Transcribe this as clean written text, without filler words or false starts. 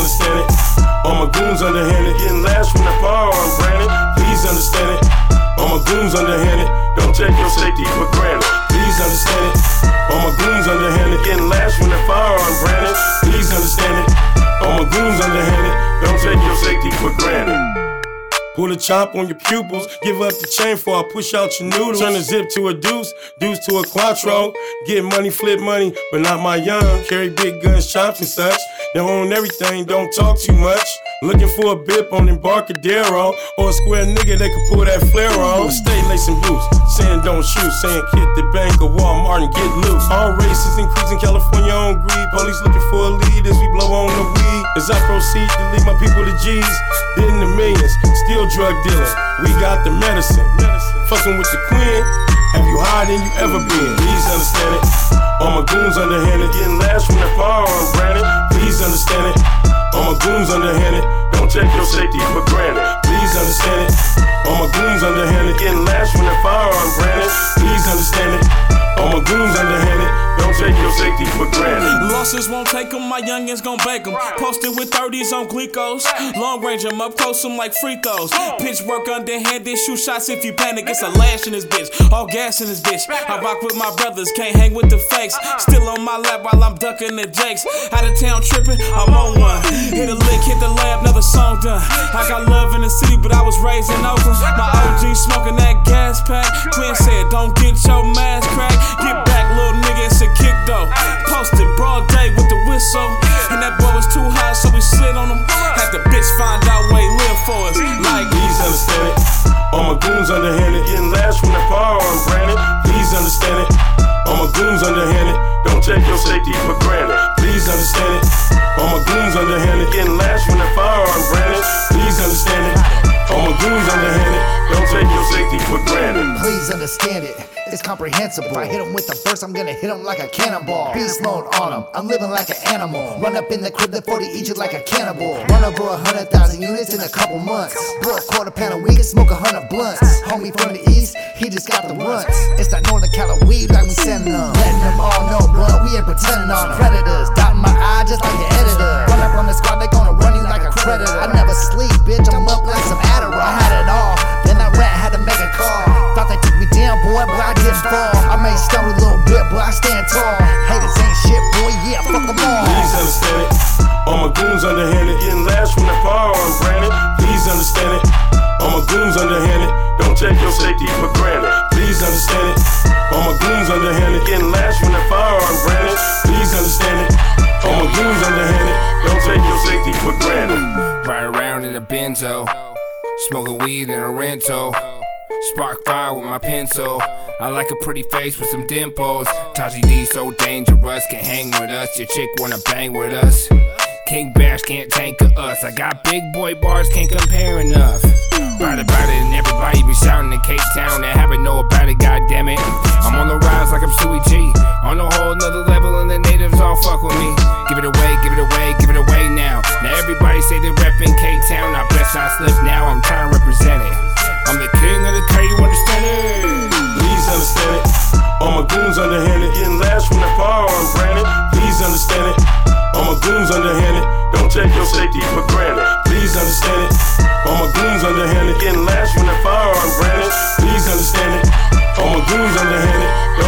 understand it. All my goons underhanded, getting lashed from the firearm branded. Please understand it. All my goons underhanded, don't take your safety for granted. Please understand it. All my goons underhanded, getting lashed from the firearm branded. Please understand it. All my goons underhanded, don't take your safety for granted. Pull a chop on your pupils, give up the chain before I push out your noodles. Turn a zip to a deuce, deuce to a quattro. Get money, flip money, but not my young. Carry big guns, chops and such. They own everything, don't talk too much. Looking for a bip on Embarcadero, or a square nigga that can pull that flare on. Stay lacing boots, saying don't shoot, saying hit the bank or Walmart and get loose. All races increasing, California on greed. Police looking for a lead as we blow on the weed. As I proceed to lead my people to G's, then the millions, still drug dealing. We got the medicine, fucking with the queen. Have you higher than you ever been? Please understand it. All my goons underhanded, getting lashed from the firearm branded. Please understand it. All my goons underhanded, don't take your safety for granted. Please understand it. All my goons underhanded, getting lashed from the firearm branded. Please understand it. All my goons underhanded, don't take your safety for granted. Losses won't take them, my youngins gon' bake them. Posted with 30s on glucose. Long range them up close them like free throws. Pitch work underhanded, shoot shots if you panic. It's a lash in this bitch, all gas in this bitch. I rock with my brothers, can't hang with the fakes. Still on my lap while I'm ducking the jakes. Out of town tripping, I'm on one. Hit a lick, hit the lab, another song done. I got love in the city, but I was raised in Oakland. My OG smoking that gas pack. Quinn said, don't get your mask cracked. Get back, little nigga, it's a kick though. Posted broad day with the whistle. And that boy was too high, so we slid on him. Had the bitch find out where he live for us. Like, please understand it. All my goons underhanded, getting lashed from the firearm branded. Please understand it. All my goons underhanded, don't take your safety for granted. Please understand it. All my goons underhanded, getting lashed from the firearm branded. Please understand it. All my goons underhanded, don't take your safety for granted. Please understand it. It's comprehensible. If I hit him with the verse, I'm gonna hit him like a cannonball. Beast mode on him, I'm living like an animal. Run up in the crib, the 40 eat you like a cannibal. Run over 100,000 units in a couple months. Blow a quarter pound a week and smoke 100 blunts. Homie from the east, he just got the runs. It's that Northern Cali weed like we sending them. Letting them all know, blood, we ain't pretending on them. Predators, dotting my eye just like the editor. Run up on the squad, they gonna run you like a predator. I never sleep, bitch, I'm up like some Adderall. I had it all, then that rat had to make a call. Thought they took me down, boy, but I didn't fall. I may stumble a little bit, but I stand tall. Haters ain't shit, boy, yeah, fuck them all. Please understand it. All my goons underhanded, getting lashed from the firearm branded. Please understand it. All my goons underhanded, don't take your safety for granted. Please understand it. All my goons underhanded, getting lashed from the firearm branded. Please understand it. All my goons underhanded, don't take your safety for granted. Ride around in a Benzo, smoking weed in a rental. Spark fire with my pencil. I like a pretty face with some dimples. Taji D so dangerous, can't hang with us. Your chick wanna bang with us. King Bash can't tank us. I got big boy bars, can't compare enough. Write about it and everybody be shouting in Cape Town. They haven't know about it, goddammit. I'm on the rise like I'm Suey G. On a whole nother level and the natives all fuck with me. Give it away, give it away, give it away now. Now everybody say they reppin' Cape Town. I best I slip now, I'm trying to represent it. I'm the king of the K, you understand it? Please understand it. All my goons underhanded, getting lashed from the firearm branded. Please understand it. All my goons underhanded, don't take your safety for granted. Please understand it. All my goons underhanded, getting lashed from the firearm branded. Please understand it. All my goons underhanded,